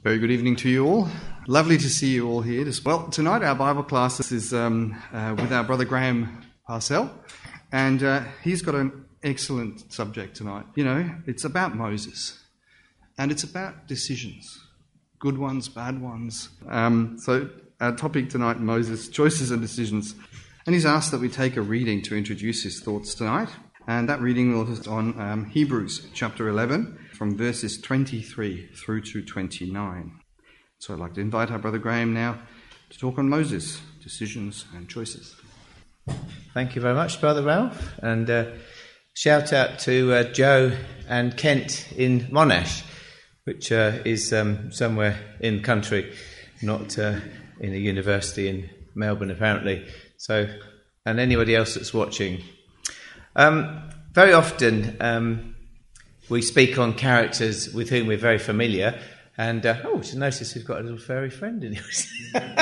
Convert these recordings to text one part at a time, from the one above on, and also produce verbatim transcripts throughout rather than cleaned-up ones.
Very good evening to you all. Lovely to see you all here. Well, tonight our Bible class is um, uh, with our brother Graham Parcell, and uh, he's got an excellent subject tonight. You know, it's about Moses, and it's about decisions, good ones, bad ones. Um, so our topic tonight, Moses, choices and decisions. And he's asked that we take a reading to introduce his thoughts tonight, and that reading will be on um, Hebrews chapter eleven, from verses twenty-three through to twenty-nine. So I'd like to invite our brother Graham now to talk on Moses, decisions and choices. Thank you very much, Brother Ralph, and uh, shout out to uh, Joe and Kent in Monash, which uh, is um, somewhere in the country, not uh, in a university in Melbourne apparently. So, and anybody else that's watching. Um, very often um, we speak on characters with whom we're very familiar, and uh, oh, you notice we've got a little furry friend in here.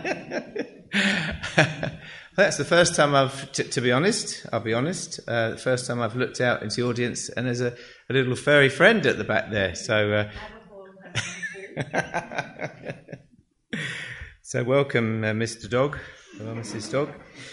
That's the first time I've, t- to be honest, I'll be honest, uh, the first time I've looked out into the audience and there's a, a little furry friend at the back there. So, uh, so welcome, uh, Mister Dog, or Missus Dog.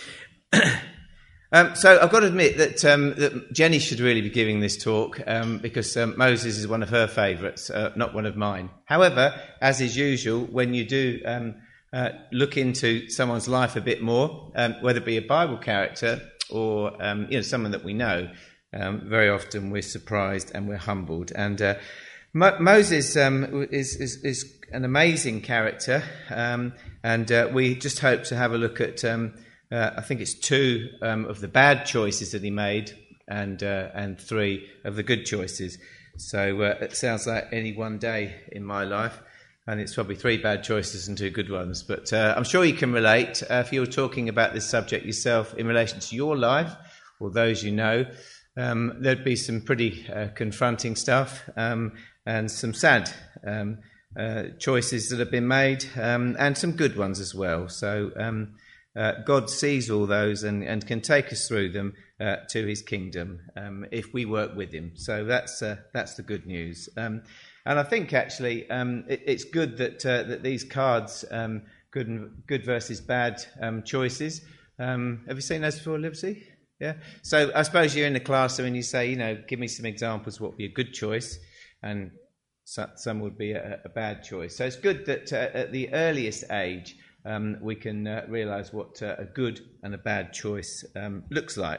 Um, so I've got to admit that, um, that Jenny should really be giving this talk um, because um, Moses is one of her favourites, uh, not one of mine. However, as is usual, when you do um, uh, look into someone's life a bit more, um, whether it be a Bible character or um, you know someone that we know, um, very often we're surprised and we're humbled. And uh, Mo- Moses um, is, is, is an amazing character, um, and uh, we just hope to have a look at. Um, Uh, I think it's two um, of the bad choices that he made, and uh, and three of the good choices. So uh, it sounds like any one day in my life, and it's probably three bad choices and two good ones. But uh, I'm sure you can relate. Uh, if you're talking about this subject yourself in relation to your life or those you know, um, there'd be some pretty uh, confronting stuff um, and some sad um, uh, choices that have been made, um, and some good ones as well. So. Um, Uh, God sees all those and, and can take us through them uh, to his kingdom um, if we work with him. So that's uh, that's the good news. Um, and I think actually um, it, it's good that uh, that these cards, um, good and, good versus bad um, choices. Um, have you seen those before, Liberty? Yeah. So I suppose you're in the class and you say, you know, give me some examples of what would be a good choice, and so, some would be a, a bad choice. So it's good that uh, at the earliest age. Um, we can uh, realise what uh, a good and a bad choice um, looks like.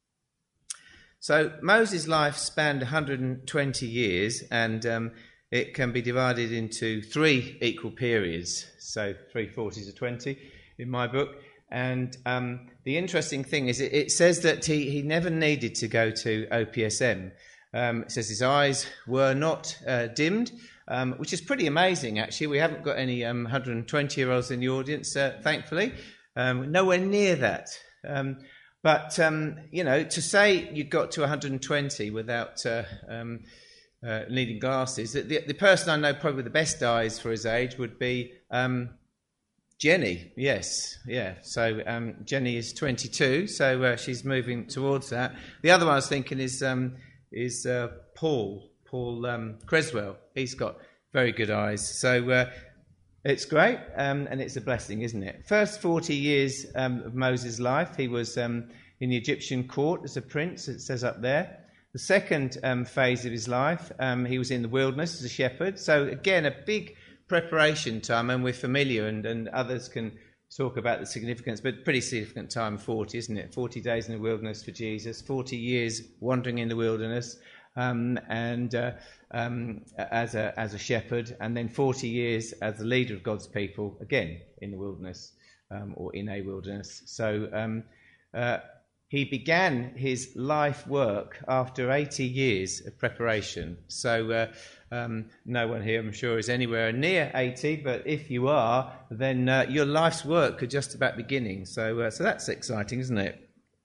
So Moses' life spanned one hundred twenty years, and um, it can be divided into three equal periods. So three forties of twenty in my book. And um, the interesting thing is it, it says that he, he never needed to go to O P S M. Um, it says his eyes were not uh, dimmed. Um, which is pretty amazing, actually. We haven't got any um, one hundred twenty-year-olds in the audience, uh, thankfully. Um, nowhere near that. Um, but, um, you know, to say you got to one hundred twenty without uh, um, uh, needing glasses, the, the person I know probably with the best eyes for his age would be um, Jenny. Yes, yeah. So um, Jenny is twenty-two, so uh, she's moving towards that. The other one I was thinking is, um, is uh, Paul. Paul um, Creswell. He's got very good eyes. So uh, it's great, um, and it's a blessing, isn't it? First forty years um, of Moses' life, he was um, in the Egyptian court as a prince, it says up there. The second um, phase of his life, um, he was in the wilderness as a shepherd. So again, a big preparation time, and we're familiar, and, and others can talk about the significance, but pretty significant time, forty, isn't it? forty days in the wilderness for Jesus, forty years wandering in the wilderness. Um, and uh, um, as a as a shepherd, and then forty years as the leader of God's people, again in the wilderness um, or in a wilderness. So um, uh, he began his life work after eighty years of preparation. So uh, um, no one here, I'm sure, is anywhere near eighty, but if you are, then uh, your life's work could just about beginning. So uh, so that's exciting, isn't it?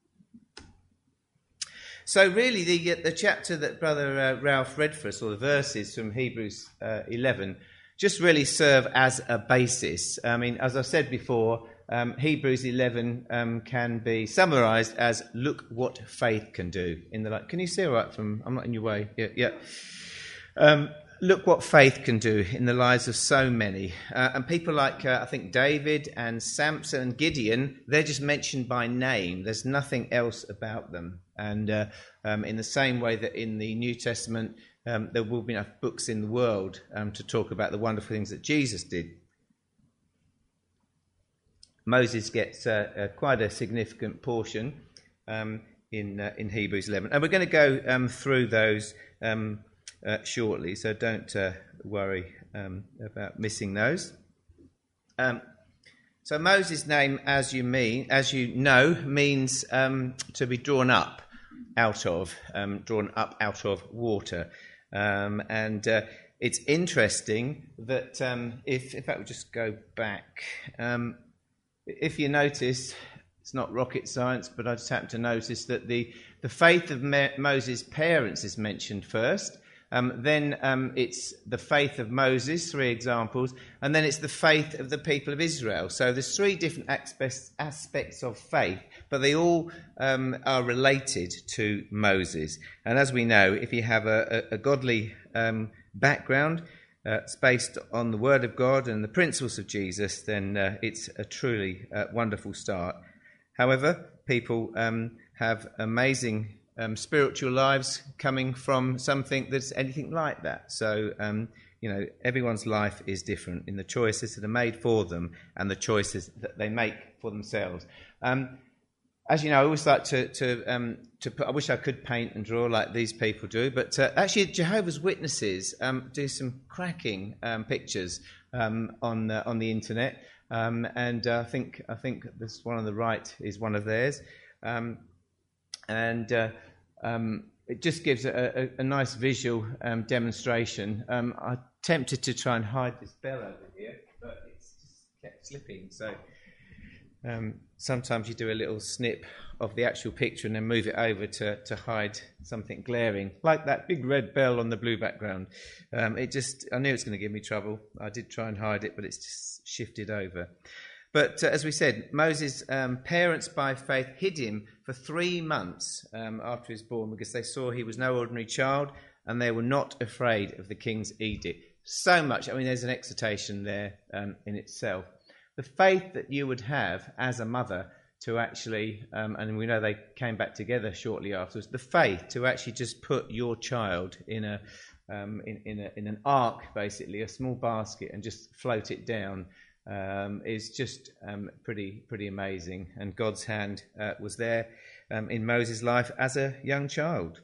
So really, the the chapter that Brother uh, Ralph read for us, or the verses from Hebrews uh, eleven, just really serve as a basis. I mean, as I've said before, um, Hebrews eleven um, can be summarised as "Look what faith can do." In the light, can you see all right? From I'm not in your way. Yeah, yeah. Um, look what faith can do in the lives of so many. Uh, and people like, uh, I think, David and Samson and Gideon, they're just mentioned by name. There's nothing else about them. And uh, um, in the same way that in the New Testament, um, there will be enough books in the world um, to talk about the wonderful things that Jesus did. Moses gets uh, uh, quite a significant portion um, in uh, in Hebrews eleven. And we're going to go um, through those um Uh, shortly, so don't uh, worry um, about missing those. Um, so Moses' name, as you mean, as you know, means um, to be drawn up out of, um, drawn up out of water. Um, and uh, it's interesting that um, if, in fact, we'll just go back. Um, if you notice, it's not rocket science, but I just happened to notice that the the faith of Ma- Moses' parents is mentioned first. Um, then um, it's the faith of Moses, three examples, and then it's the faith of the people of Israel. So there's three different aspects, aspects of faith, but they all um, are related to Moses. And as we know, if you have a, a, a godly um, background, uh, it's based on the Word of God and the principles of Jesus, then uh, it's a truly uh, wonderful start. However, people um, have amazing Um, spiritual lives coming from something that's anything like that. So, um, you know, everyone's life is different in the choices that are made for them and the choices that they make for themselves. Um, as you know, I always like to to um, to put, I wish I could paint and draw like these people do, but uh, actually, Jehovah's Witnesses um, do some cracking um, pictures um, on uh, on the internet, um, and uh, I think I think this one on the right is one of theirs. Um, And uh, um, it just gives a, a, a nice visual um, demonstration. Um, I tempted to try and hide this bell over here, but it's just kept slipping. So um, sometimes you do a little snip of the actual picture and then move it over to, to hide something glaring, like that big red bell on the blue background. Um, it just, I knew it was going to give me trouble. I did try and hide it, but it's just shifted over. But uh, as we said, Moses' um, parents by faith hid him for three months um, after he was born because they saw he was no ordinary child and they were not afraid of the king's edict. So much, I mean, there's an exhortation there um, in itself. The faith that you would have as a mother to actually, um, and we know they came back together shortly afterwards, the faith to actually just put your child in a um, in, in, a, in an ark, basically, a small basket, and just float it down. Um, is just um, pretty pretty amazing, and God's hand uh, was there um, in Moses' life as a young child.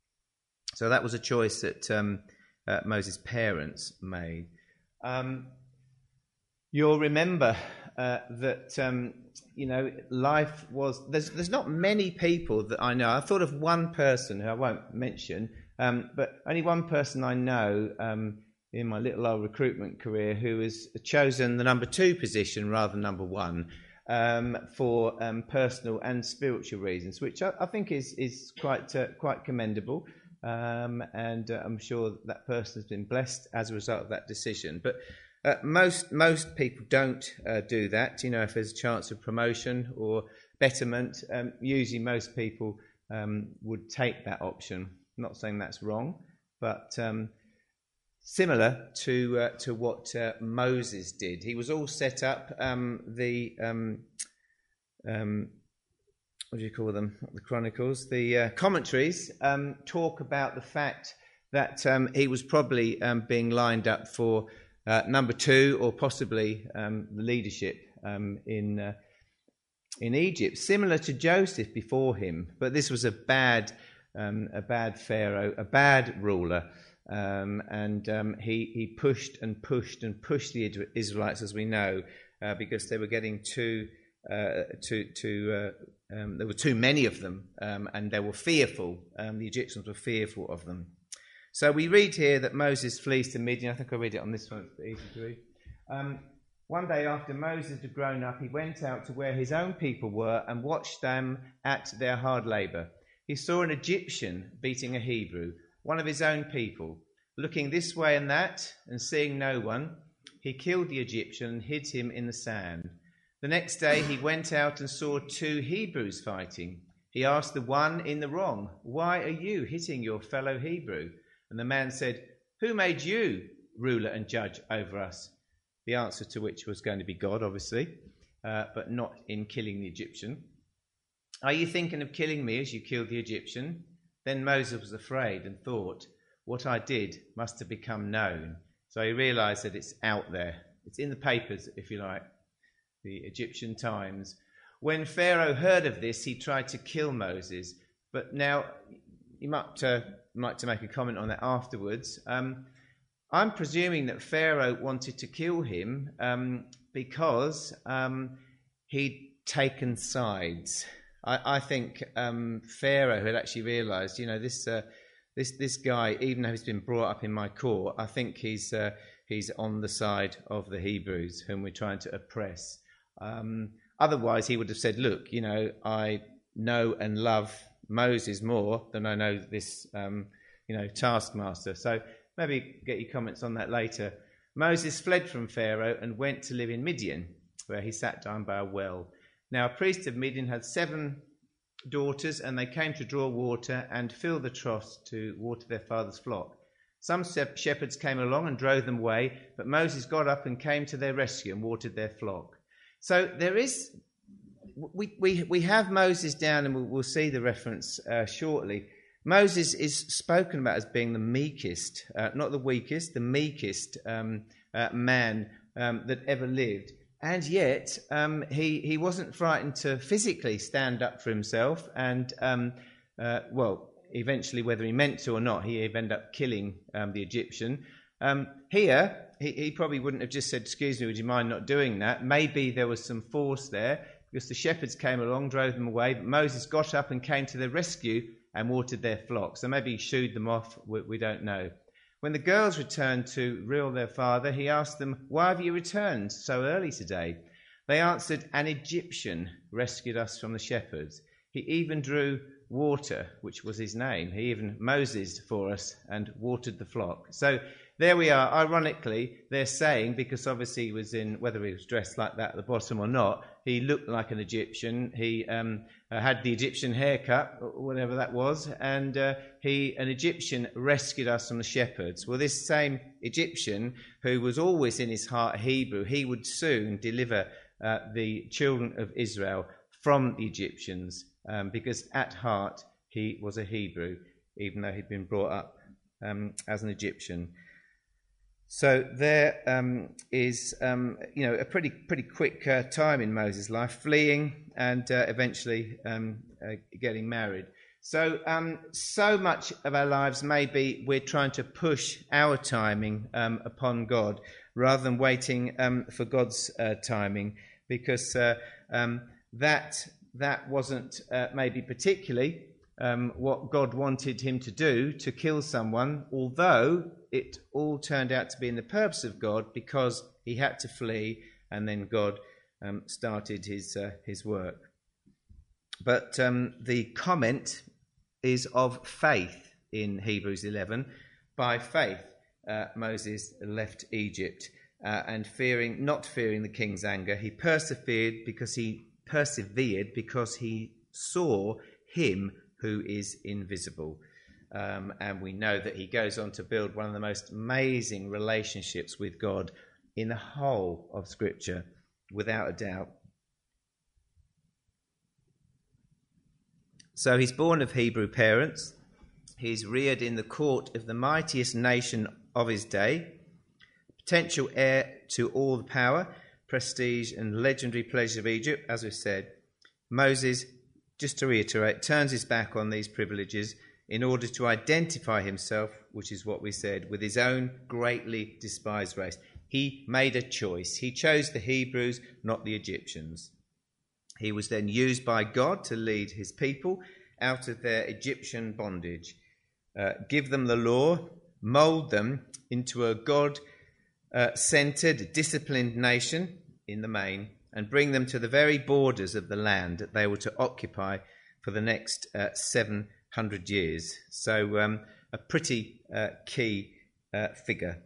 So that was a choice that um, uh, Moses' parents made. Um, you'll remember uh, that um, you know life was. There's there's not many people that I know. I thought of one person who I won't mention, um, but only one person I know. Um, in my little old recruitment career, who has chosen the number two position rather than number one um, for um, personal and spiritual reasons, which I, I think is is quite uh, quite commendable, um, and uh, I'm sure that, that person has been blessed as a result of that decision. But uh, most most people don't uh, do that. You know, if there's a chance of promotion or betterment, um, usually most people um, would take that option. I'm not saying that's wrong, but um, similar to uh, to what uh, Moses did. He was all set up. Um, the um, um, what do you call them? Not the Chronicles. The uh, commentaries um, talk about the fact that um, he was probably um, being lined up for uh, number two or possibly um, the leadership um, in uh, in Egypt, similar to Joseph before him. But this was a bad um, a bad pharaoh, a bad ruler. Um, and um, he, he pushed and pushed and pushed the Israelites, as we know, uh, because they were getting too, uh, too, too uh, um, there were too many of them, um, and they were fearful. Um, the Egyptians were fearful of them. So we read here that Moses flees to Midian. I think I read it on this one, it's easy to read. Um, one day after Moses had grown up, he went out to where his own people were and watched them at their hard labour. He saw an Egyptian beating a Hebrew, one of his own people. Looking this way and that, and seeing no one, he killed the Egyptian and hid him in the sand. The next day he went out and saw two Hebrews fighting. He asked the one in the wrong, "Why are you hitting your fellow Hebrew?" And the man said, Who made you ruler and judge over us? The answer to which was going to be God, obviously, uh, but not in killing the Egyptian. Are you thinking of killing me as you killed the Egyptian? Then Moses was afraid and thought, what I did must have become known. So he realised that it's out there. It's in the papers, if you like, the Egyptian Times. When Pharaoh heard of this, he tried to kill Moses. But now, you might uh, like to make a comment on that afterwards. Um, I'm presuming that Pharaoh wanted to kill him um, because um, he'd taken sides. I, I think um, Pharaoh had actually realised, you know, this uh, this this guy, even though he's been brought up in my court, I think he's uh, he's on the side of the Hebrews whom we're trying to oppress. Um, otherwise, he would have said, look, you know, I know and love Moses more than I know this, um, you know, taskmaster. So maybe get your comments on that later. Moses fled from Pharaoh and went to live in Midian, where he sat down by a well. Now, a priest of Midian had seven daughters, and they came to draw water and fill the troughs to water their father's flock. Some shepherds came along and drove them away, but Moses got up and came to their rescue and watered their flock. So there is, we we we have Moses down, and we'll, we'll see the reference uh, shortly. Moses is spoken about as being the meekest, uh, not the weakest, the meekest um, uh, man um, that ever lived. And yet um, he, he wasn't frightened to physically stand up for himself. And, um, uh, well, eventually, whether he meant to or not, he ended up killing um, the Egyptian. Um, here, he, he probably wouldn't have just said, excuse me, would you mind not doing that? Maybe there was some force there because the shepherds came along, drove them away. But Moses got up and came to their rescue and watered their flock. So maybe he shooed them off. We, we don't know. When the girls returned to rule their father, he asked them, why have you returned so early today? They answered, an Egyptian rescued us from the shepherds. He even drew water, which was his name. He even Moses for us and watered the flock. So there we are. Ironically, they're saying, because obviously he was in, whether he was dressed like that at the bottom or not, he looked like an Egyptian. He um, uh, had the Egyptian haircut, whatever that was, and uh, he, an Egyptian, rescued us from the shepherds. Well, this same Egyptian, who was always in his heart Hebrew, he would soon deliver uh, the children of Israel from the Egyptians, um, because at heart he was a Hebrew, even though he'd been brought up um, as an Egyptian. So there um, is, um, you know, a pretty pretty quick uh, time in Moses' life, fleeing and uh, eventually um, uh, getting married. So um, so much of our lives, maybe we're trying to push our timing um, upon God rather than waiting um, for God's uh, timing, because uh, um, that that wasn't uh, maybe particularly um, what God wanted him to do, to kill someone, although it all turned out to be in the purpose of God, because he had to flee, and then God um, started his uh, his work. But um, the comment is of faith in Hebrews eleven. By faith, uh, Moses left Egypt, uh, and fearing, not fearing the king's anger, he persevered because he persevered because he saw him who is invisible. Um, and we know that he goes on to build one of the most amazing relationships with God in the whole of Scripture, without a doubt. So he's born of Hebrew parents. He's reared in the court of the mightiest nation of his day, potential heir to all the power, prestige and legendary pleasure of Egypt. As we've said, Moses, just to reiterate, turns his back on these privileges in order to identify himself, which is what we said, with his own greatly despised race. He made a choice. He chose the Hebrews, not the Egyptians. He was then used by God to lead his people out of their Egyptian bondage, uh, give them the law, mould them into a God-centered, uh, disciplined nation in the main, and bring them to the very borders of the land that they were to occupy for the next uh, seven hundred years. So um, a pretty uh, key uh, figure.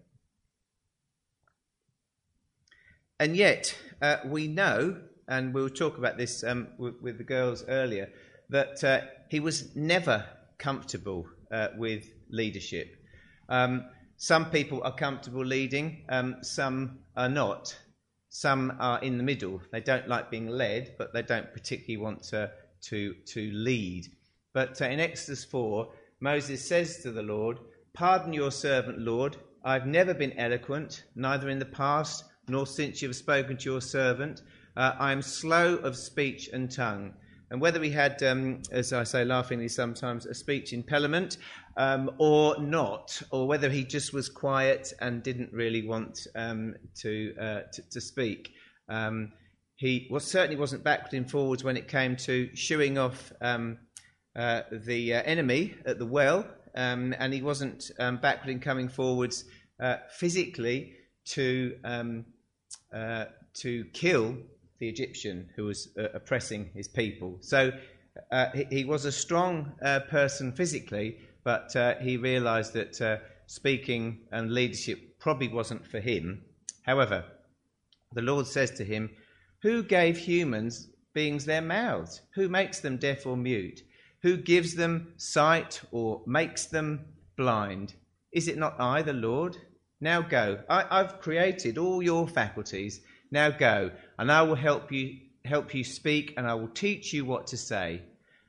And yet uh, we know, and we'll talk about this um, with, with the girls earlier, that uh, he was never comfortable uh, with leadership. Um, some people are comfortable leading, um, some are not. Some are in the middle. They don't like being led, but they don't particularly want to to, to lead. But uh, in Exodus four, Moses says to the Lord, "Pardon your servant, Lord. I've never been eloquent, neither in the past nor since you have spoken to your servant. Uh, I am slow of speech and tongue." And whether he had, um, as I say laughingly sometimes, a speech impediment um, or not, or whether he just was quiet and didn't really want um, to, uh, to to speak. Um, he was certainly wasn't backward and forwards when it came to shooing off um, uh, the uh, enemy at the well, um, and he wasn't um, backward in coming forwards uh, physically to um, uh, to kill the Egyptian who was uh, oppressing his people. So uh, he, he was a strong uh, person physically, but uh, he realised that uh, speaking and leadership probably wasn't for him. However, the Lord says to him, "Who gave humans beings their mouths? Who makes them deaf or mute? Who gives them sight or makes them blind? Is it not I, the Lord? Now go. I, I've created all your faculties. Now go, and I will help you help you speak, and I will teach you what to say."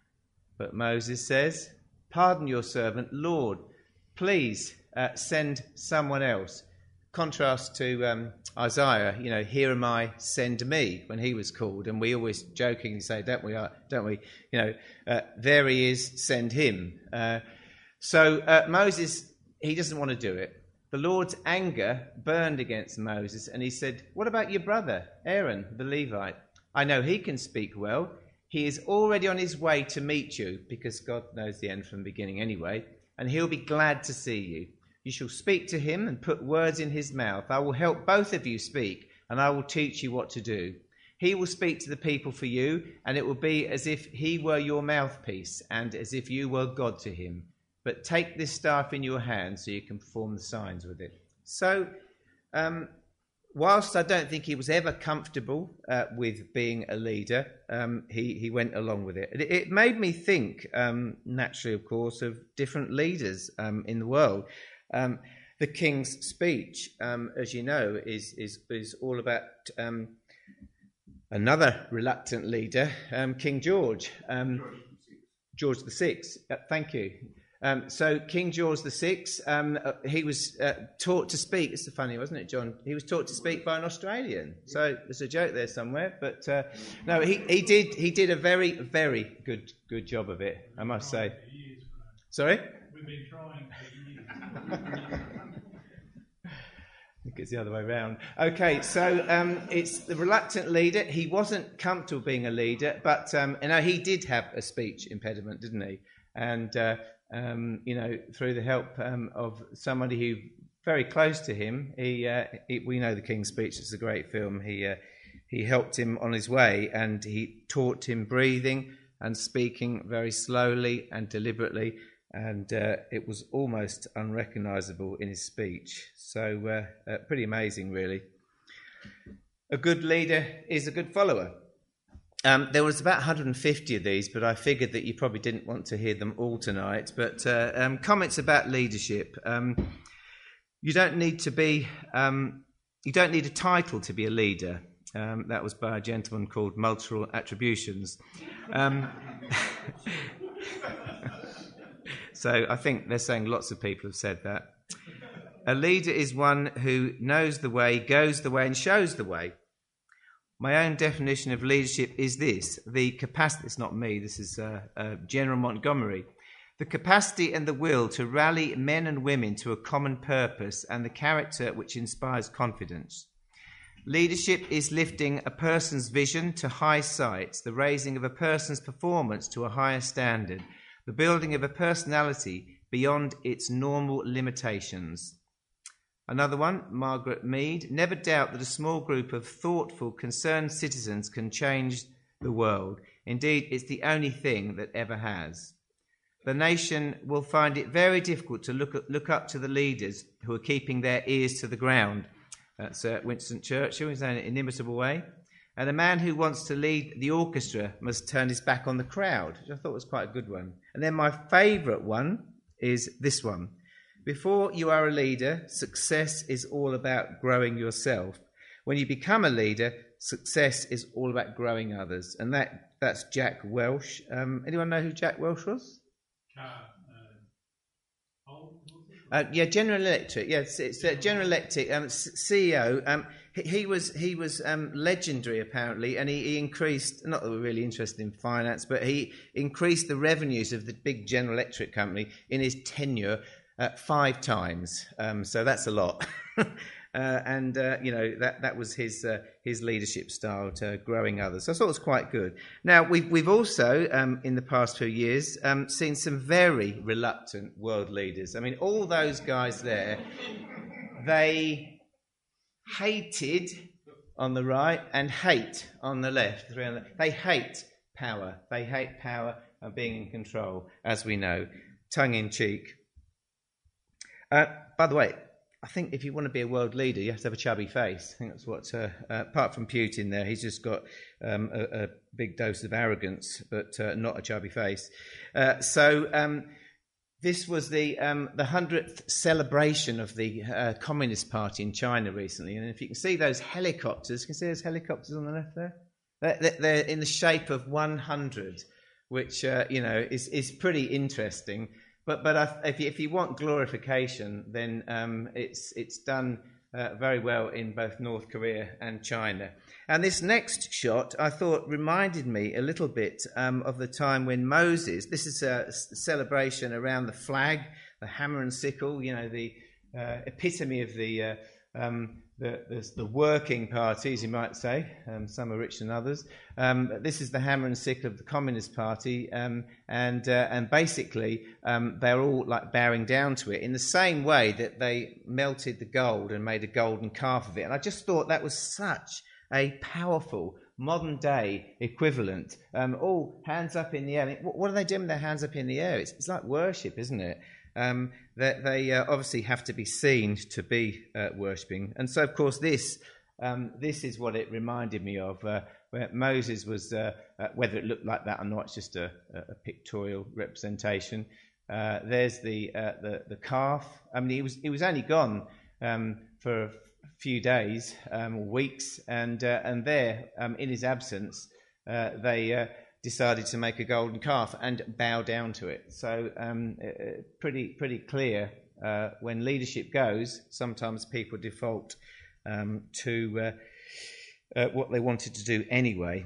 But Moses says, "Pardon your servant, Lord. Please uh, send someone else." Contrast to um, Isaiah, you know, "Here am I, send me," when he was called, and we always jokingly say, don't we? Don't we? You know, uh, there he is, send him. Uh, so uh, Moses, he doesn't want to do it. The Lord's anger burned against Moses, and he said, "What about your brother, Aaron, the Levite? I know he can speak well. He is already on his way to meet you," because God knows the end from the beginning anyway, "and he'll be glad to see you. You shall speak to him and put words in his mouth. I will help both of you speak, and I will teach you what to do. He will speak to the people for you, and it will be as if he were your mouthpiece, and as if you were God to him. But take this staff in your hand so you can perform the signs with it." So, um, whilst I don't think he was ever comfortable uh, with being a leader, um, he, he went along with it. It, it made me think, um, naturally, of course, of different leaders um, in the world. Um, the King's Speech, um, as you know, is, is, is all about um, another reluctant leader, um, King George, um, George the Sixth. Uh, thank you. Um, so King George the Sixth, um, uh, he was uh, taught to speak. It's funny, wasn't it, John? He was taught to speak by an Australian. So there's a joke there somewhere. But uh, no, he, he did he did a very very good good job of it, I must say. Sorry? We've been trying for years. I think it's the other way around. Okay, so um, it's the reluctant leader. He wasn't comfortable being a leader, but um, you know, he did have a speech impediment, didn't he? And uh, um, you know, through the help um, of somebody who very close to him, he, uh, he we know the King's Speech. It's a great film. He uh, he helped him on his way, and he taught him breathing and speaking very slowly and deliberately. And uh, it was almost unrecognisable in his speech. So uh, uh, pretty amazing, really. A good leader is a good follower. Um, there was about one hundred fifty of these, but I figured that you probably didn't want to hear them all tonight. But uh, um, comments about leadership. Um, you don't need to be. Um, you don't need a title to be a leader. Um, that was by a gentleman called Multiple Attributions. Um, So I think they're saying lots of people have said that. A leader is one who knows the way, goes the way, and shows the way. My own definition of leadership is this: the capacity. It's not me. This is uh, uh, General Montgomery. The capacity and the will to rally men and women to a common purpose, and the character which inspires confidence. Leadership is lifting a person's vision to high heights, the raising of a person's performance to a higher standard, the building of a personality beyond its normal limitations. Another one, Margaret Mead. Never doubt that a small group of thoughtful, concerned citizens can change the world. Indeed, it's the only thing that ever has. The nation will find it very difficult to look, at, look up to the leaders who are keeping their ears to the ground. That's uh, Winston Churchill, in an inimitable way. And a man who wants to lead the orchestra must turn his back on the crowd, which I thought was quite a good one. And then my favourite one is this one. Before you are a leader, success is all about growing yourself. When you become a leader, success is all about growing others. And that, that's Jack Welch. Um, anyone know who Jack Welch was? Uh, uh, old, Uh, yeah, General Electric. Yeah, it's, it's uh, General Electric um, C E O. Um, he, he was he was um, legendary apparently, and he, he increased. Not that we're really interested in finance, but he increased the revenues of the big General Electric company in his tenure uh, five times. Um, so that's a lot. Uh, and uh, you know that that was his uh, his leadership style to growing others. So I thought it was quite good. Now we've we've also um, in the past few years um, seen some very reluctant world leaders. I mean, all those guys there, they hated on the right and hate on the left. They hate power. They hate power and being in control, as we know, tongue in cheek. Uh, by the way, I think if you want to be a world leader, you have to have a chubby face. I think that's what, uh, uh, apart from Putin there, he's just got um, a, a big dose of arrogance, but uh, not a chubby face. Uh, so um, this was the um, the hundredth celebration of the uh, Communist Party in China recently. And if you can see those helicopters, you can see those helicopters on the left there? They're, they're in the shape of one hundred, which, uh, you know, is, is pretty interesting. But but I, if you, if you want glorification, then um, it's it's done uh, very well in both North Korea and China. And this next shot, I thought, reminded me a little bit um, of the time when Moses. This is a celebration around the flag, the hammer and sickle. You know, the uh, epitome of the, uh, um, the the the working parties, you might say. Um, some are richer than others. Um, this is the hammer and sickle of the Communist Party, um, and uh, and basically um, they're all like bowing down to it in the same way that they melted the gold and made a golden calf of it. And I just thought that was such a powerful modern day equivalent. Um, all hands up in the air. I mean, what are they doing with their hands up in the air? It's, it's like worship, isn't it? Um, that they, they uh, obviously have to be seen to be uh, worshipping. And so, of course, this um, this is what it reminded me of, uh, where Moses was, uh, uh, whether it looked like that or not, it's just a, a pictorial representation. Uh, there's the, uh, the the calf. I mean, he was he was only gone um, for a few days, um, weeks, and uh, and there, um, in his absence, uh, they uh, decided to make a golden calf and bow down to it. So um, uh, pretty pretty clear. Uh, when leadership goes, sometimes people default um, to uh, uh, what they wanted to do anyway.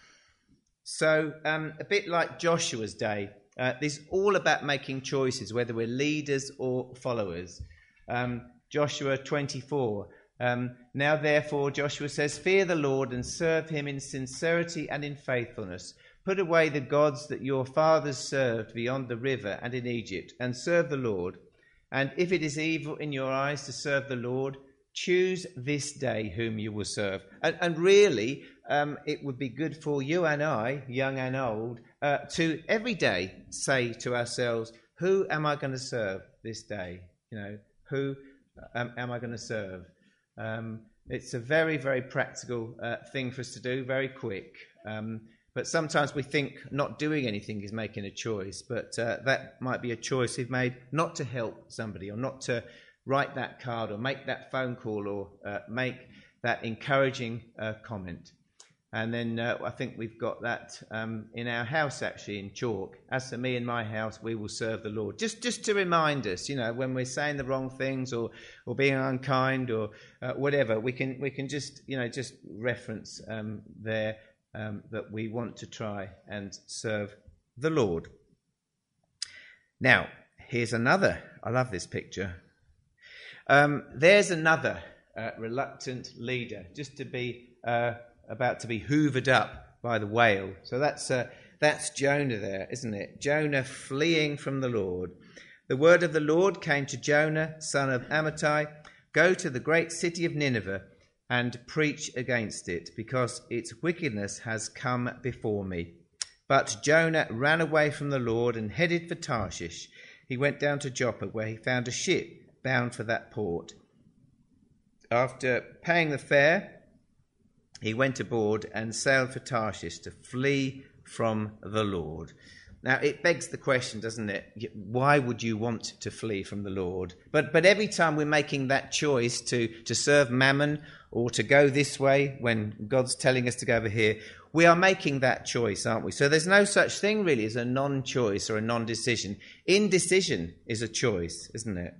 So um, a bit like Joshua's day, uh, this is all about making choices, whether we're leaders or followers. Um, Joshua twenty-four. Um, now therefore, Joshua says, fear the Lord and serve him in sincerity and in faithfulness. Put away the gods that your fathers served beyond the river and in Egypt, and serve the Lord. And if it is evil in your eyes to serve the Lord, choose this day whom you will serve. And, and really, um, it would be good for you and I, young and old, uh, to every day say to ourselves, who am I going to serve this day? You know, who um, am I going to serve? Um, it's a very, very practical uh, thing for us to do, very quick. Um, but sometimes we think not doing anything is making a choice, but uh, that might be a choice we've made not to help somebody, or not to write that card, or make that phone call, or uh, make that encouraging uh, comment. And then uh, I think we've got that um, in our house, actually, in chalk. As for me and my house, we will serve the Lord. Just just to remind us, you know, when we're saying the wrong things, or or being unkind, or uh, whatever, we can we can just, you know, just reference um, there um, that we want to try and serve the Lord. Now, here's another. I love this picture. Um, there's another uh, reluctant leader, just to be... Uh, about to be hoovered up by the whale. So that's uh, that's Jonah there, isn't it? Jonah fleeing from the Lord. The word of the Lord came to Jonah, son of Amittai, go to the great city of Nineveh and preach against it, because its wickedness has come before me. But Jonah ran away from the Lord and headed for Tarshish. He went down to Joppa, where he found a ship bound for that port. After paying the fare, he went aboard and sailed for Tarshish to flee from the Lord. Now, it begs the question, doesn't it? Why would you want to flee from the Lord? But but every time we're making that choice to, to serve mammon or to go this way when God's telling us to go over here, we are making that choice, aren't we? So there's no such thing really as a non-choice or a non-decision. Indecision is a choice, isn't it?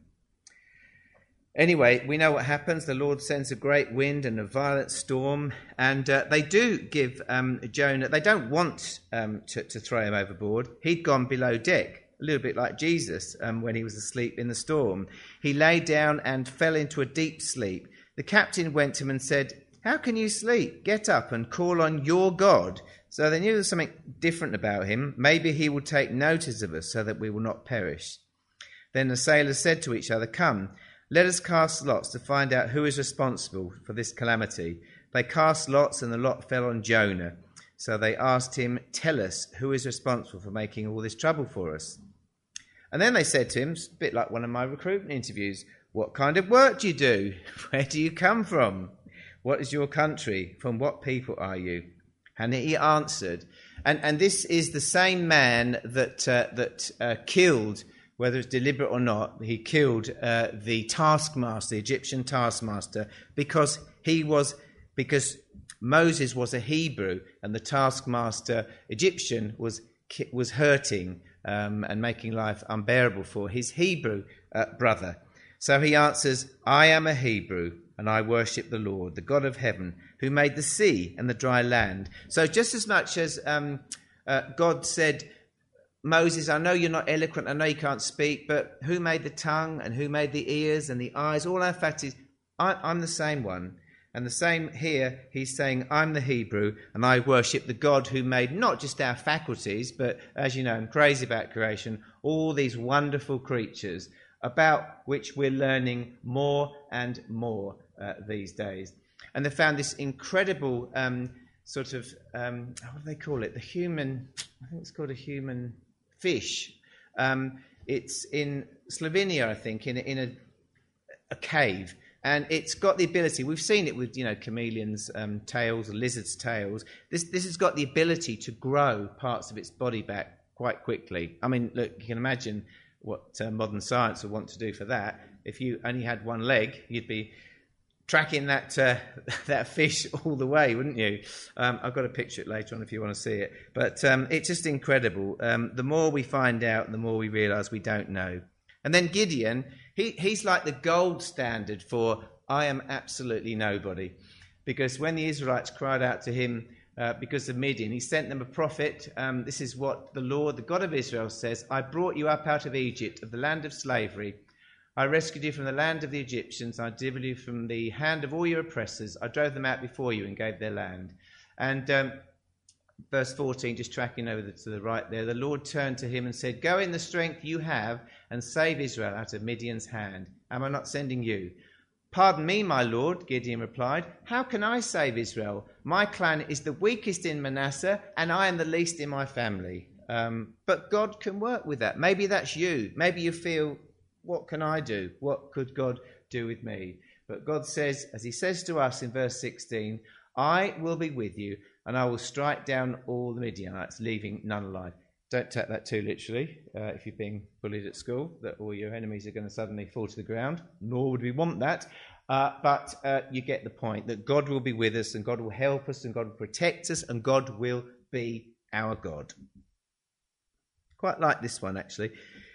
Anyway, we know what happens. The Lord sends a great wind and a violent storm, and uh, they do give um, Jonah, they don't want um, to, to throw him overboard. He'd gone below deck, a little bit like Jesus um, when he was asleep in the storm. He lay down and fell into a deep sleep. The captain went to him and said, "How can you sleep? Get up and call on your God." So they knew there was something different about him. Maybe he will take notice of us so that we will not perish. Then the sailors said to each other, "Come, let us cast lots to find out who is responsible for this calamity." They cast lots and the lot fell on Jonah. So they asked him, "Tell us, who is responsible for making all this trouble for us?" And then they said to him, it's a bit like one of my recruitment interviews, "What kind of work do you do? Where do you come from? What is your country? From what people are you?" And he answered. And, and this is the same man that, uh, that uh, killed, whether it's deliberate or not, he killed uh, the taskmaster, the Egyptian taskmaster, because he was, because Moses was a Hebrew and the taskmaster Egyptian was was hurting um, and making life unbearable for his Hebrew uh, brother. So he answers, "I am a Hebrew and I worship the Lord, the God of heaven, who made the sea and the dry land." So just as much as um, uh, God said, "Moses, I know you're not eloquent, I know you can't speak, but who made the tongue and who made the ears and the eyes?" All our fact is, I, I'm the same one. And the same here, he's saying, I'm the Hebrew and I worship the God who made not just our faculties, but as you know, I'm crazy about creation, all these wonderful creatures about which we're learning more and more uh, these days. And they found this incredible um, sort of, um, what do they call it? The human, I think it's called a human fish. Um, it's in Slovenia, I think, in a, in a, a cave. And it's got the ability, we've seen it with, you know, chameleons' um, tails, lizards' tails. This this has got the ability to grow parts of its body back quite quickly. I mean, look, you can imagine what uh, modern science would want to do for that. If you only had one leg, you'd be tracking that uh, that fish all the way, wouldn't you? Um, I've got to picture it later on if you want to see it. But um, it's just incredible. Um, the more we find out, the more we realise we don't know. And then Gideon, he, he's like the gold standard for I am absolutely nobody. Because when the Israelites cried out to him uh, because of Midian, he sent them a prophet. Um, this is what the Lord, the God of Israel, says: "I brought you up out of Egypt, of the land of slavery. I rescued you from the land of the Egyptians. I delivered you from the hand of all your oppressors. I drove them out before you and gave their land." And um, verse fourteen, just tracking over the, to the right there, the Lord turned to him and said, "Go in the strength you have and save Israel out of Midian's hand. Am I not sending you?" "Pardon me, my Lord," Gideon replied. "How can I save Israel? My clan is the weakest in Manasseh and I am the least in my family." Um, but God can work with that. Maybe that's you. Maybe you feel, what can I do? What could God do with me? But God says, as he says to us in verse sixteen, "I will be with you and I will strike down all the Midianites, leaving none alive." Don't take that too literally uh, if you're being bullied at school, that all your enemies are going to suddenly fall to the ground, nor would we want that. Uh, but uh, you get the point, that God will be with us and God will help us and God will protect us and God will be our God. Quite like this one, actually.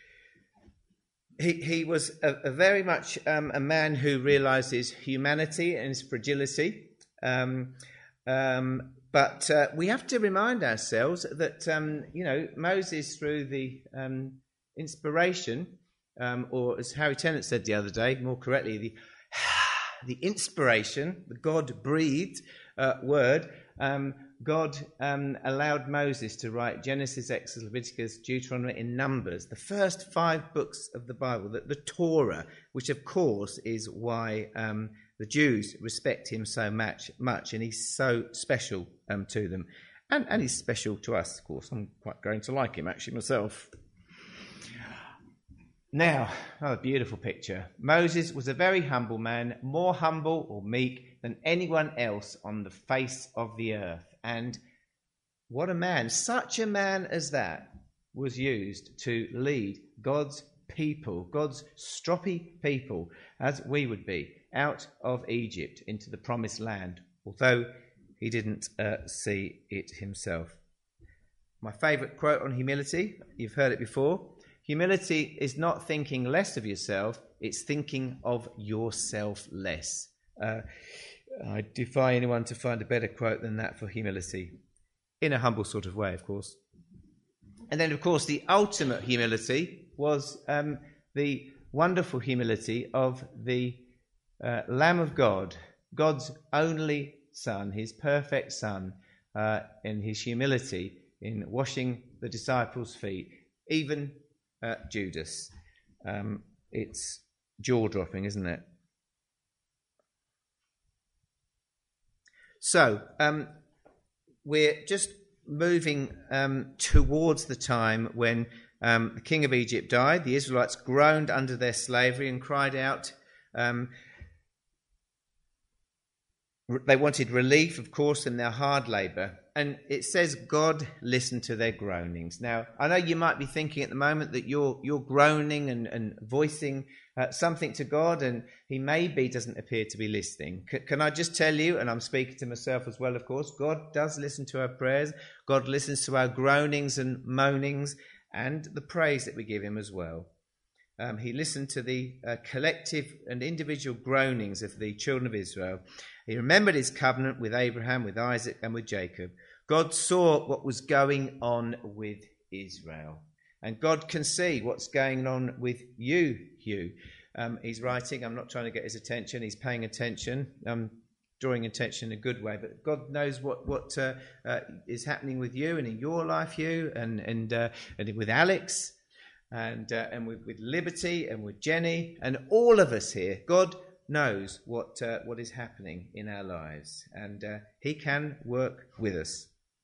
He, he was a, a very much um, a man who realised his humanity and his fragility. Um, um, But uh, we have to remind ourselves that, um, you know, Moses, through the um, inspiration, um, or as Harry Tennant said the other day, more correctly, the the inspiration, the God-breathed uh, word, um, God um, allowed Moses to write Genesis, Exodus, Leviticus, Deuteronomy, and Numbers, the first five books of the Bible, the, the Torah, which, of course, is why Um, the Jews respect him so much, much, and he's so special um, to them. And, and he's special to us, of course. I'm quite going to like him, actually, myself. Now, another beautiful picture. Moses was a very humble man, more humble or meek than anyone else on the face of the earth. And what a man, such a man as that, was used to lead God's people, God's stroppy people, as we would be, out of Egypt into the promised land, although he didn't uh, see it himself. My favourite quote on humility, you've heard it before. Humility is not thinking less of yourself, it's thinking of yourself less. Uh, I defy anyone to find a better quote than that for humility, in a humble sort of way, of course. And then, of course, the ultimate humility was um, the wonderful humility of the uh, Lamb of God, God's only Son, his perfect Son, uh, in his humility in washing the disciples' feet, even uh, Judas. Um, it's jaw-dropping, isn't it? So, um, we're just moving um, towards the time when um, the king of Egypt died. The Israelites groaned under their slavery and cried out. Um, they wanted relief, of course, in their hard labour. And it says God listened to their groanings. Now, I know you might be thinking at the moment that you're you're groaning and, and voicing uh, something to God, and he maybe doesn't appear to be listening. C- can I just tell you, and I'm speaking to myself as well, of course, God does listen to our prayers. God listens to our groanings and moanings and the praise that we give him as well. Um, he listened to the uh, collective and individual groanings of the children of Israel. He remembered his covenant with Abraham, with Isaac, and with Jacob. God saw what was going on with Israel. And God can see what's going on with you, Hugh. Um, he's writing. I'm not trying to get his attention. He's paying attention. I'm drawing attention in a good way. But God knows what, what uh, uh, is happening with you and in your life, Hugh, and, and, uh, and with Alex, and, uh, and with, with Liberty, and with Jenny, and all of us here. God knows what, uh, what is happening in our lives. And uh, he can work with us.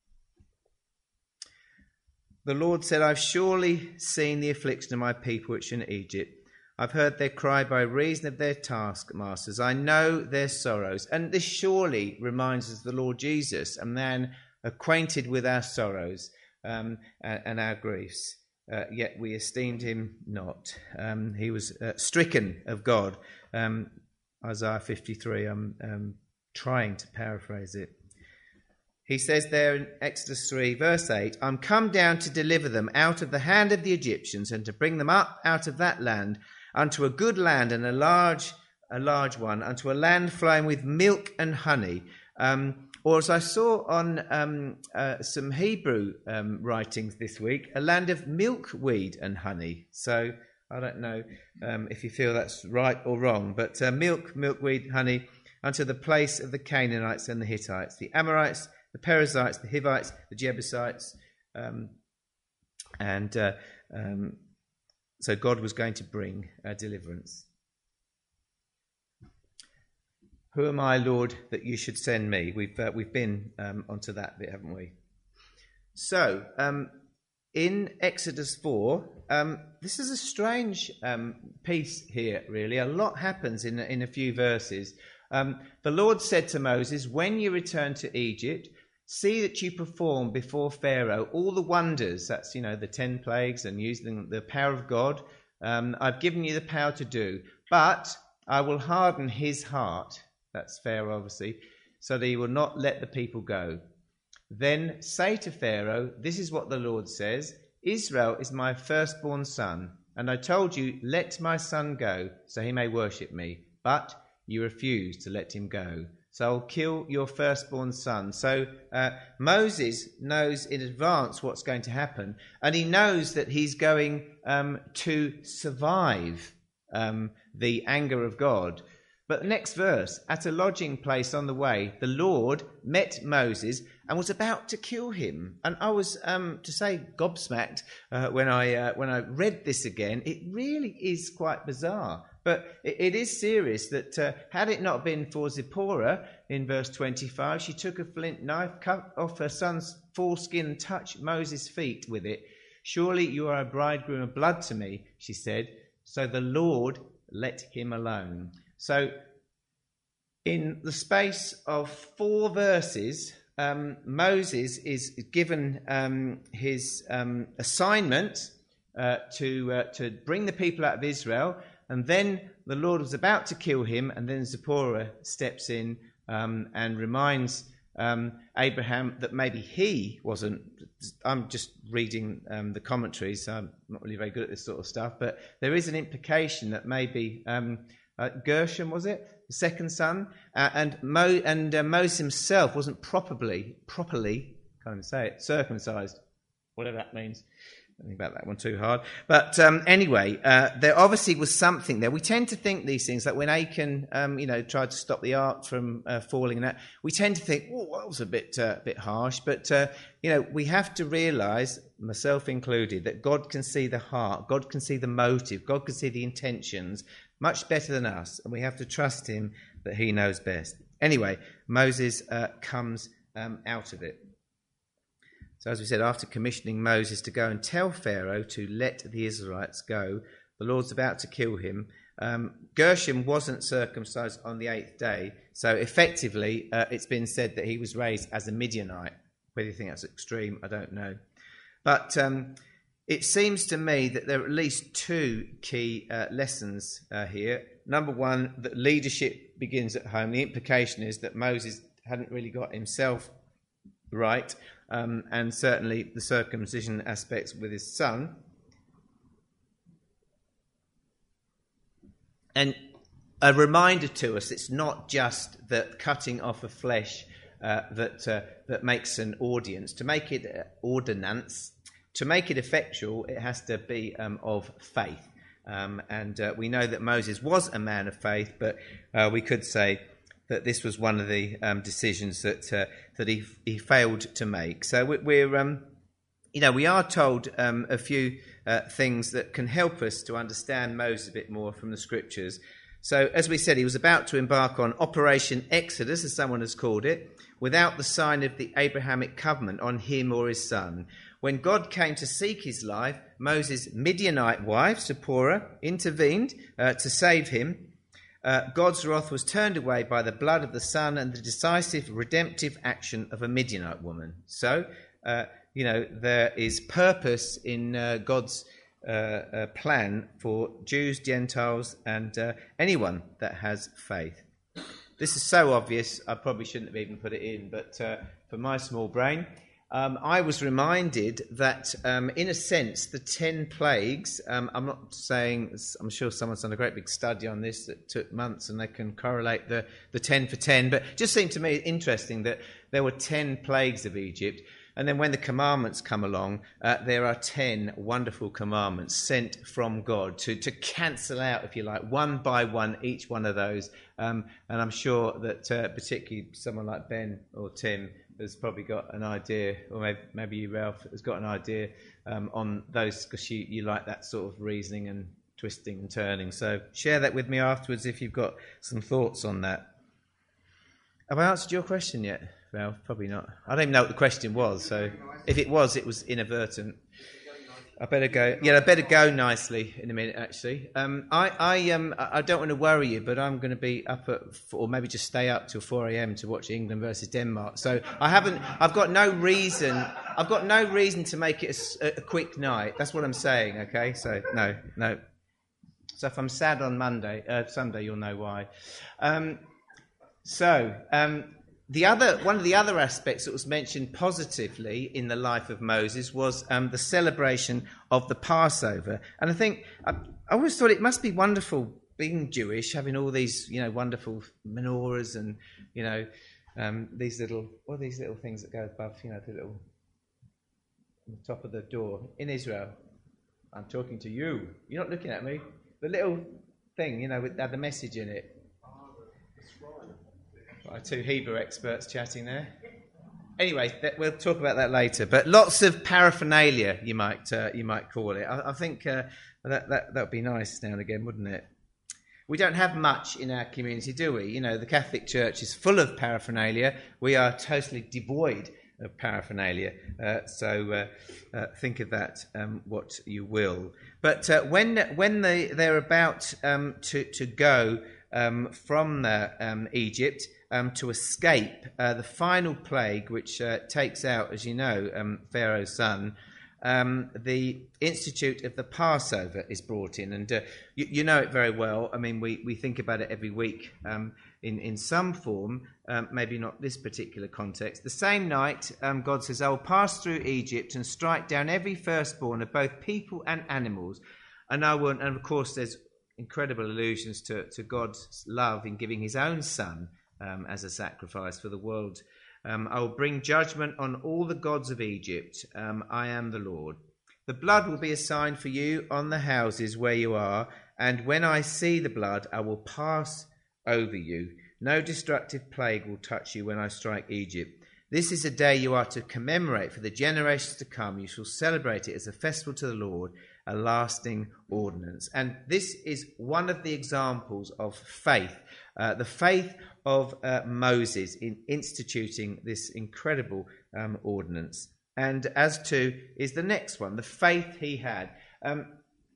The Lord said, I've surely seen the affliction of my people which are in Egypt. I've heard their cry by reason of their taskmasters. I know their sorrows. And this surely reminds us of the Lord Jesus, a man acquainted with our sorrows um, and, and our griefs. Uh, yet we esteemed him not. Um, he was uh, stricken of God. Um, Isaiah fifty-three, I'm um, trying to paraphrase it. He says there in Exodus three, verse eight, I'm come down to deliver them out of the hand of the Egyptians and to bring them up out of that land unto a good land and a large a large one, unto a land flowing with milk and honey. Um, or as I saw on um, uh, some Hebrew um, writings this week, a land of milkweed and honey. So I don't know um, if you feel that's right or wrong, but uh, milk, milkweed, honey, unto the place of the Canaanites and the Hittites, the Amorites, the Perizzites, the Hivites, the Jebusites, um, and uh, um, so God was going to bring uh, deliverance. Who am I, Lord, that you should send me? We've uh, we've been um, onto that bit, haven't we? So um, in Exodus four, um, this is a strange um, piece here. Really, a lot happens in in a few verses. Um, the Lord said to Moses, "When you return to Egypt, see that you perform before Pharaoh all the wonders," that's, you know, the ten plagues and using the power of God, um, "I've given you the power to do. But I will harden his heart," that's Pharaoh obviously, "so that he will not let the people go. Then say to Pharaoh, this is what the Lord says, Israel is my firstborn son, and I told you, let my son go, so he may worship me. But you refused to let him go. So I'll kill your firstborn son." So uh, Moses knows in advance what's going to happen, and he knows that he's going um, to survive um, the anger of God. But the next verse, at a lodging place on the way, the Lord met Moses and was about to kill him. And I was, um, to say, gobsmacked uh, when I uh, when I read this again. It really is quite bizarre. But it, it is serious that uh, had it not been for Zipporah, in verse twenty-five, she took a flint knife, cut off her son's foreskin and touched Moses' feet with it. "Surely you are a bridegroom of blood to me," she said. So the Lord let him alone. So in the space of four verses, um, Moses is given um, his um, assignment uh, to uh, to bring the people out of Israel, and then the Lord was about to kill him, and then Zipporah steps in um, and reminds um, Abraham that maybe he wasn't. I'm just reading um, the commentaries, so I'm not really very good at this sort of stuff, but there is an implication that maybe um, uh, Gershom, was it, the second son, uh, and Mo and uh, Moses himself wasn't properly properly can't even say it circumcised, whatever that means. Don't think about that one too hard. But um, anyway, uh, there obviously was something there. We tend to think these things, like when Achan, um, you know, tried to stop the ark from uh, falling, and that, we tend to think, oh, that was a bit, uh, bit harsh. But, uh, you know, we have to realise, myself included, that God can see the heart, God can see the motive, God can see the intentions much better than us. And we have to trust him that he knows best. Anyway, Moses uh, comes um, out of it. So as we said, after commissioning Moses to go and tell Pharaoh to let the Israelites go, the Lord's about to kill him. Um, Gershom wasn't circumcised on the eighth day, so effectively uh, it's been said that he was raised as a Midianite. Whether you think that's extreme, I don't know. But um, it seems to me that there are at least two key uh, lessons uh, here. Number one, that leadership begins at home. The implication is that Moses hadn't really got himself right. Um, and certainly the circumcision aspects with his son. And a reminder to us, it's not just that cutting off of flesh uh, that uh, that makes an audience. To make it uh, ordinance, to make it effectual, it has to be um, of faith. Um, and uh, we know that Moses was a man of faith, but uh, we could say that this was one of the um, decisions that uh, that he he failed to make. So we're, um, you know, we are told um, a few uh, things that can help us to understand Moses a bit more from the scriptures. So, as we said, he was about to embark on Operation Exodus, as someone has called it, without the sign of the Abrahamic covenant on him or his son. When God came to seek his life, Moses' Midianite wife, Zipporah, intervened uh, to save him. Uh, God's wrath was turned away by the blood of the son and the decisive redemptive action of a Midianite woman. So, uh, you know, there is purpose in uh, God's uh, uh, plan for Jews, Gentiles, and uh, anyone that has faith. This is so obvious, I probably shouldn't have even put it in, but uh, for my small brain, Um, I was reminded that, um, in a sense, the ten plagues, um, I'm not saying, I'm sure someone's done a great big study on this that took months and they can correlate the, the ten for ten, but it just seemed to me interesting that there were ten plagues of Egypt, and then when the commandments come along, uh, there are ten wonderful commandments sent from God to, to cancel out, if you like, one by one, each one of those, um, and I'm sure that uh, particularly someone like Ben or Tim has probably got an idea, or maybe, maybe you, Ralph, has got an idea um, on those, because you, you like that sort of reasoning and twisting and turning. So share that with me afterwards if you've got some thoughts on that. Have I answered your question yet, Ralph? Probably not. I don't even know what the question was, so if it was, it was inadvertent. I better go. Yeah, I better go nicely in a minute. Actually, um, I, I, um, I don't want to worry you, but I'm going to be up at, four, or maybe just stay up till four a.m. to watch England versus Denmark. So I haven't. I've got no reason. I've got no reason to make it a, a quick night. That's what I'm saying. Okay. So no, no. So if I'm sad on Monday, uh, Sunday, you'll know why. Um, so. Um, The other one of the other aspects that was mentioned positively in the life of Moses was um, the celebration of the Passover, and I think I, I always thought it must be wonderful being Jewish, having all these you know wonderful menorahs and you know um, these little what are these little things that go above you know the little on the top of the door in Israel. I'm talking to you. You're not looking at me. The little thing you know with had the message in it. Our two Hebrew experts chatting there. Anyway, th- we'll talk about that later. But lots of paraphernalia, you might uh, you might call it. I, I think uh, that that that would be nice now and again, wouldn't it? We don't have much in our community, do we? You know, the Catholic Church is full of paraphernalia. We are totally devoid of paraphernalia. Uh, so uh, uh, think of that, um, what you will. But uh, when when they they're about um, to to go um, from uh, um, Egypt. um, to escape uh, the final plague, which uh, takes out, as you know, um, Pharaoh's son. Um, the Institute of the Passover is brought in, and uh, you, you know it very well. I mean, we, we think about it every week um, in, in some form, um, maybe not this particular context. The same night, um, God says, I will pass through Egypt and strike down every firstborn of both people and animals. And I will, and of course, there's incredible allusions to, to God's love in giving his own son um, as a sacrifice for the world. Um, I will bring judgment on all the gods of Egypt. Um, I am the Lord. The blood will be a sign for you on the houses where you are, and when I see the blood, I will pass over you. No destructive plague will touch you when I strike Egypt. This is a day you are to commemorate for the generations to come. You shall celebrate it as a festival to the Lord, a lasting ordinance. And this is one of the examples of faith, uh, the faith of uh, Moses in instituting this incredible um, ordinance. And as to is the next one, the faith he had. Um,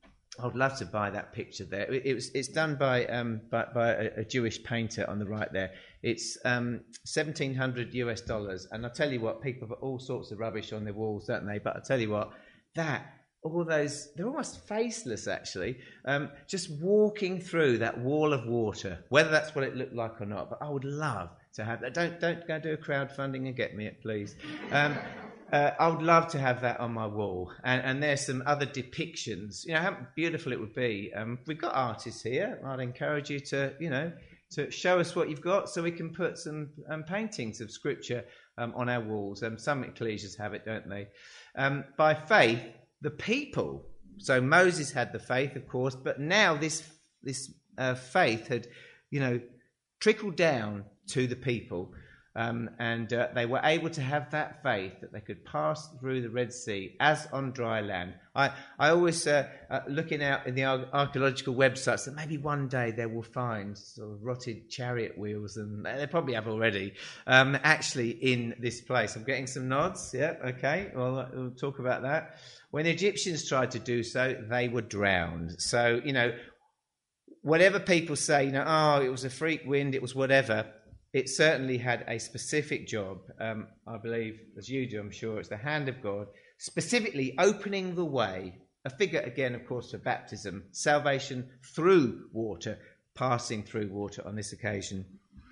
I would love to buy that picture there. It, it was, it's done by, um, by, by a, a Jewish painter on the right there. It's um, seventeen hundred US dollars. And I'll tell you what, people put all sorts of rubbish on their walls, don't they? But I'll tell you what, that, all those, they're almost faceless actually, um, just walking through that wall of water, whether that's what it looked like or not. But I would love to have that. Don't, don't go do a crowdfunding and get me it, please. Um, Uh, I would love to have that on my wall. And, and there's some other depictions. You know, how beautiful it would be. Um, we've got artists here. I'd encourage you to, you know, to show us what you've got so we can put some um, paintings of Scripture um, on our walls. Um, some ecclesias have it, don't they? Um, by faith, the people. So Moses had the faith, of course, but now this, this uh, faith had, you know, trickled down to the people. Um, and uh, they were able to have that faith that they could pass through the Red Sea as on dry land. I, I always, uh, uh, looking out in the ar- archaeological websites, that maybe one day they will find sort of rotted chariot wheels, and they probably have already, um, actually in this place. I'm getting some nods. Yeah, okay, well, we'll talk about that. When the Egyptians tried to do so, they were drowned. So, you know, whatever people say, you know, oh, it was a freak wind, it was whatever, it certainly had a specific job. Um, I believe, as you do, I'm sure, it's the hand of God, specifically opening the way, a figure, again, of course, for baptism, salvation through water, passing through water on this occasion.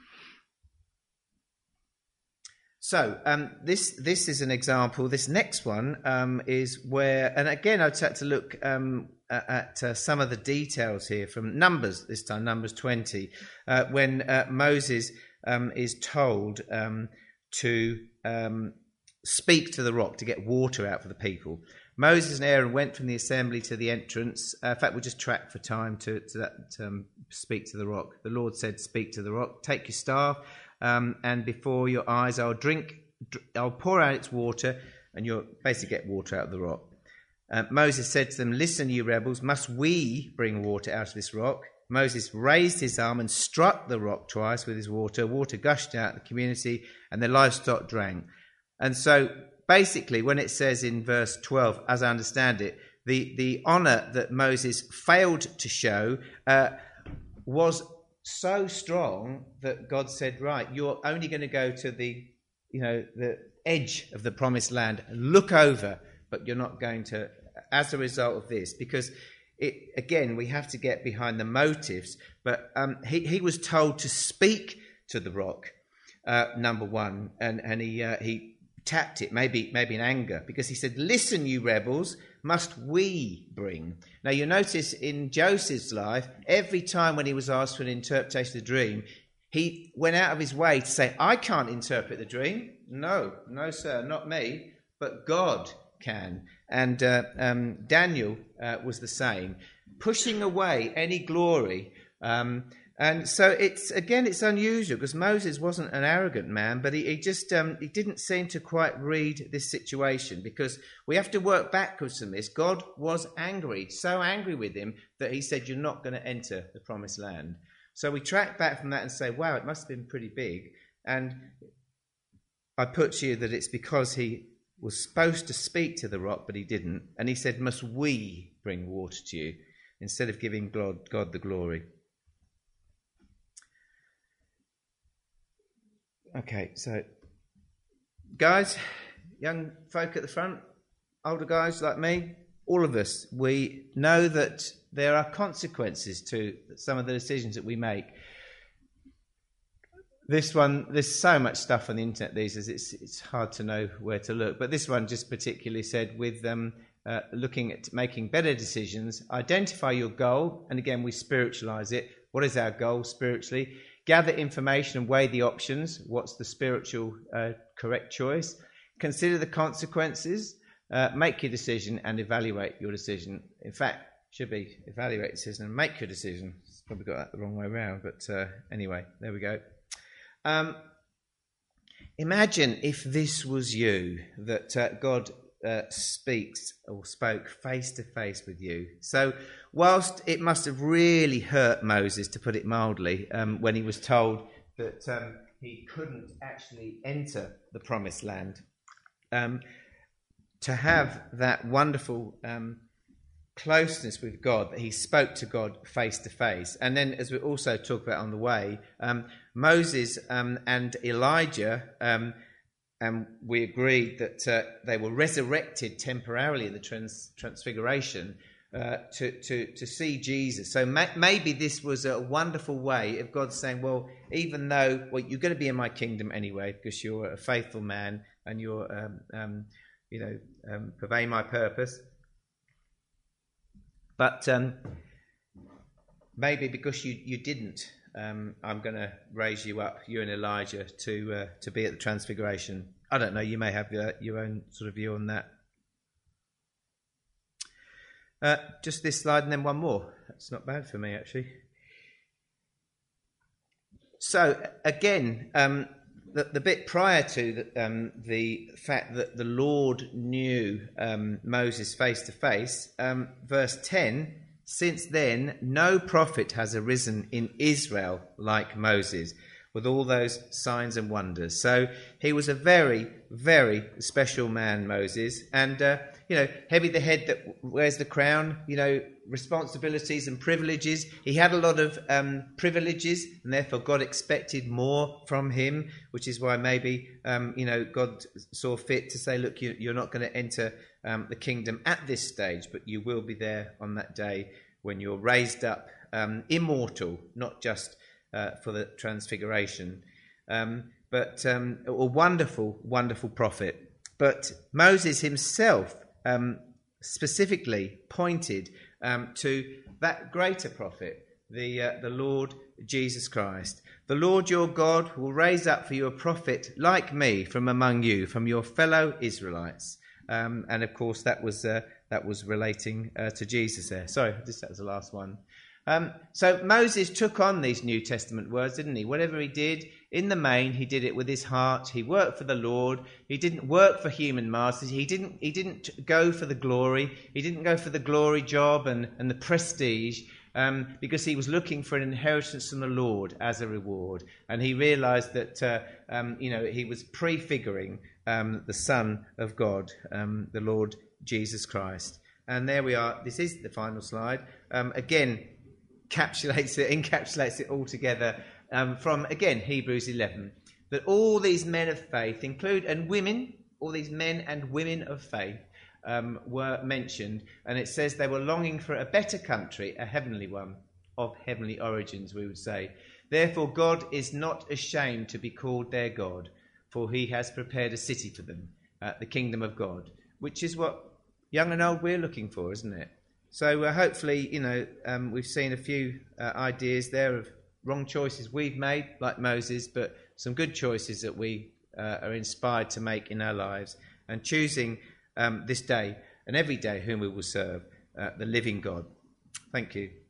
So um, this this is an example. This next one um, is where, and again, I've had to look um, at uh, some of the details here from Numbers, this time, Numbers twenty, uh, when uh, Moses um, is told um, to um, speak to the rock to get water out for the people. Moses and Aaron went from the assembly to the entrance. Uh, in fact, we'll just track for time to, to that, um, speak to the rock. The Lord said, speak to the rock, take your staff, um, and before your eyes I'll drink, dr- I'll pour out its water, and you'll basically get water out of the rock. Uh, Moses said to them, listen, you rebels, must we bring water out of this rock? Moses raised his arm and struck the rock twice with his water. Water gushed out the community, and the livestock drank. And so basically, when it says in verse twelve, as I understand it, the, the honour that Moses failed to show uh, was so strong that God said, right, you're only going to go to the, you know, the edge of the promised land, look over, but you're not going to, as a result of this, because it, again, we have to get behind the motives, but um, he, he was told to speak to the rock, uh, number one, and, and he uh, he tapped it, maybe maybe in anger, because he said, listen, you rebels, must we bring? Now, you notice in Joseph's life, every time when he was asked for an interpretation of the dream, he went out of his way to say, I can't interpret the dream. No, no, sir, not me, but God can. And uh, um, Daniel uh, was the same, pushing away any glory. Um, and so it's, again, it's unusual because Moses wasn't an arrogant man, but he, he just um, he didn't seem to quite read this situation, because we have to work backwards from this. God was angry, so angry with him that he said, you're not going to enter the promised land. So we track back from that and say, wow, it must have been pretty big. And I put to you that it's because he was supposed to speak to the rock, but he didn't. And he said, must we bring water to you, instead of giving God, God the glory. Okay, so guys, young folk at the front, older guys like me, all of us, we know that there are consequences to some of the decisions that we make. This one, there's so much stuff on the internet these days, it's it's hard to know where to look. But this one just particularly said, with um, uh, looking at making better decisions, identify your goal, and again we spiritualize it. What is our goal spiritually? Gather information and weigh the options. What's the spiritual uh, correct choice? Consider the consequences. Uh, make your decision and evaluate your decision. In fact, should be evaluate your decision and make your decision. Probably got that the wrong way around, but uh, anyway, there we go. Um, imagine if this was you, that uh, God uh, speaks or spoke face to face with you. So whilst it must have really hurt Moses, to put it mildly, um, when he was told that um, he couldn't actually enter the promised land, um, to have that wonderful um, closeness with God, that he spoke to God face to face. And then, as we also talk about on the way, um, Moses um, and Elijah, um, and we agreed that uh, they were resurrected temporarily in the trans- transfiguration uh, to, to, to see Jesus. So ma- maybe this was a wonderful way of God saying, well, even though well, you're going to be in my kingdom anyway, because you're a faithful man and you're, um, um, you know, um, purvey my purpose. But um, maybe because you, you didn't, um, I'm going to raise you up, you and Elijah, to uh, to be at the Transfiguration. I don't know, you may have your, your own sort of view on that. Uh, just this slide and then one more. That's not bad for me, actually. So, again, um, the, the bit prior to the, um, the fact that the Lord knew um, Moses face to face, um, verse ten, since then no prophet has arisen in Israel like Moses, with all those signs and wonders. So he was a very, very special man, Moses, and uh, you know, heavy the head that wears the crown, you know, responsibilities and privileges. He had a lot of um, privileges, and therefore God expected more from him, which is why maybe, um, you know, God saw fit to say, look, you, you're not going to enter um, the kingdom at this stage, but you will be there on that day when you're raised up um, immortal, not just uh, for the transfiguration, um, but um, a wonderful, wonderful prophet. But Moses himself um, specifically pointed Um, to that greater prophet, the uh, the Lord Jesus Christ. The Lord your God will raise up for you a prophet like me from among you, from your fellow Israelites. Um, and of course, that was uh, that was relating uh, to Jesus there. Sorry, this that was the last one. Um, so Moses took on these New Testament words, didn't he? Whatever he did, in the main, he did it with his heart. He worked for the Lord. He didn't work for human masters. He didn't He didn't go for the glory. He didn't go for the glory job and, and the prestige, um, because he was looking for an inheritance from the Lord as a reward. And he realized that, uh, um, you know, he was prefiguring um, the Son of God, um, the Lord Jesus Christ. And there we are. This is the final slide. Um, again, encapsulates it, encapsulates it all together um, from, again, Hebrews eleven, that all these men of faith include, and women, all these men and women of faith um, were mentioned, and it says they were longing for a better country, a heavenly one, of heavenly origins, we would say. Therefore God is not ashamed to be called their God, for he has prepared a city for them, uh, the kingdom of God, which is what young and old we're looking for, isn't it? So uh, hopefully, you know, um, we've seen a few uh, ideas there of wrong choices we've made, like Moses, but some good choices that we uh, are inspired to make in our lives, and choosing um, this day and every day whom we will serve, uh, the living God. Thank you.